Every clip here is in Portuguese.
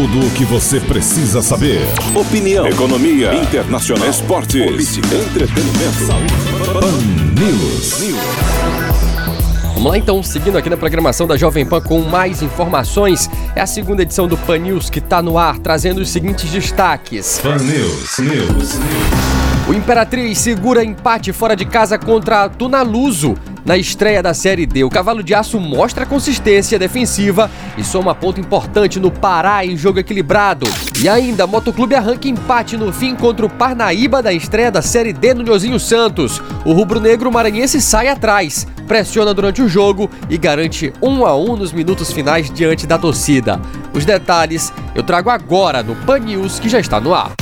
Tudo o que você precisa saber. Opinião, economia, internacional, esportes, política, entretenimento, saúde. Pan News. Vamos lá então, seguindo aqui na programação da Jovem Pan com mais informações. É a segunda edição do Pan News que está no ar, trazendo os seguintes destaques. Pan News. O Imperatriz segura empate fora de casa contra a Tunaluso na estreia da Série D. O Cavalo de Aço mostra consistência defensiva e soma ponto importante no Pará em jogo equilibrado. E ainda, Motoclube arranca empate no fim contra o Parnaíba da estreia da Série D no Nhozinho Santos. O rubro-negro maranhense sai atrás, pressiona durante o jogo e garante 1-1 nos minutos finais diante da torcida. Os detalhes eu trago agora no Pan News, que já está no ar.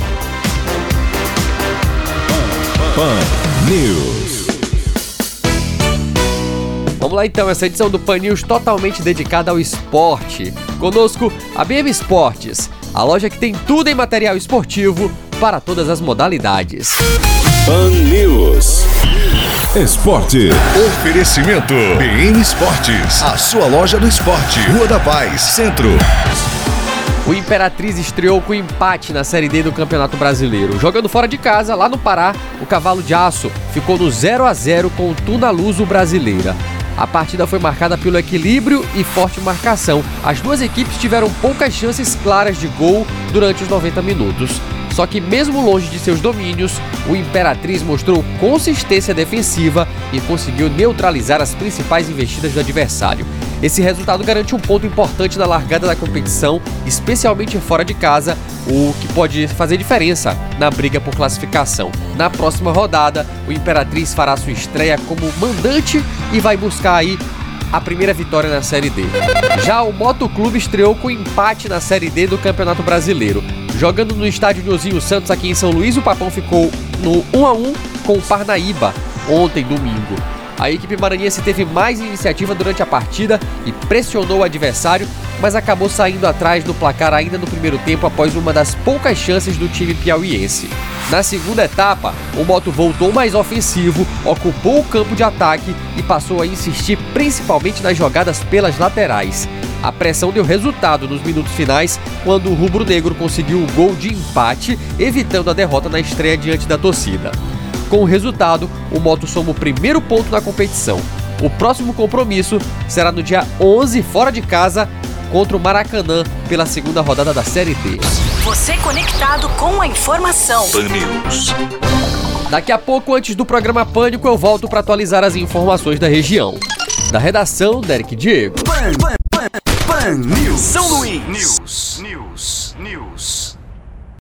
Pan News. Vamos lá então, essa edição do Pan News totalmente dedicada ao esporte. Conosco, a BM Esportes, a loja que tem tudo em material esportivo para todas as modalidades. Pan News. Esporte. Oferecimento BM Esportes, a sua loja do esporte. Rua da Paz, Centro. O Imperatriz estreou com empate na Série D do Campeonato Brasileiro. Jogando fora de casa, lá no Pará, o Cavalo de Aço ficou no 0-0 com o Tunaluso Brasileira. A partida foi marcada pelo equilíbrio e forte marcação. As duas equipes tiveram poucas chances claras de gol durante os 90 minutos. Só que mesmo longe de seus domínios, o Imperatriz mostrou consistência defensiva e conseguiu neutralizar as principais investidas do adversário. Esse resultado garante um ponto importante na largada da competição, especialmente fora de casa, o que pode fazer diferença na briga por classificação. Na próxima rodada, o Imperatriz fará sua estreia como mandante e vai buscar aí a primeira vitória na Série D. Já o Motoclube estreou com empate na Série D do Campeonato Brasileiro. Jogando no estádio Nhozinho Santos aqui em São Luís, o Papão ficou no 1-1 com o Parnaíba ontem, domingo. A equipe maranhense teve mais iniciativa durante a partida e pressionou o adversário, mas acabou saindo atrás do placar ainda no primeiro tempo após uma das poucas chances do time piauiense. Na segunda etapa, o Moto voltou mais ofensivo, ocupou o campo de ataque e passou a insistir principalmente nas jogadas pelas laterais. A pressão deu resultado nos minutos finais, quando o rubro-negro conseguiu o gol de empate, evitando a derrota na estreia diante da torcida. Com o resultado, o Moto soma o primeiro ponto na competição. O próximo compromisso será no dia 11, fora de casa, contra o Maracanã, pela segunda rodada da Série D. Você conectado com a informação. Pan News. Daqui a pouco, antes do programa Pânico, eu volto para atualizar as informações da região. Da redação, Derek Diego. Pan News. São Luís. News.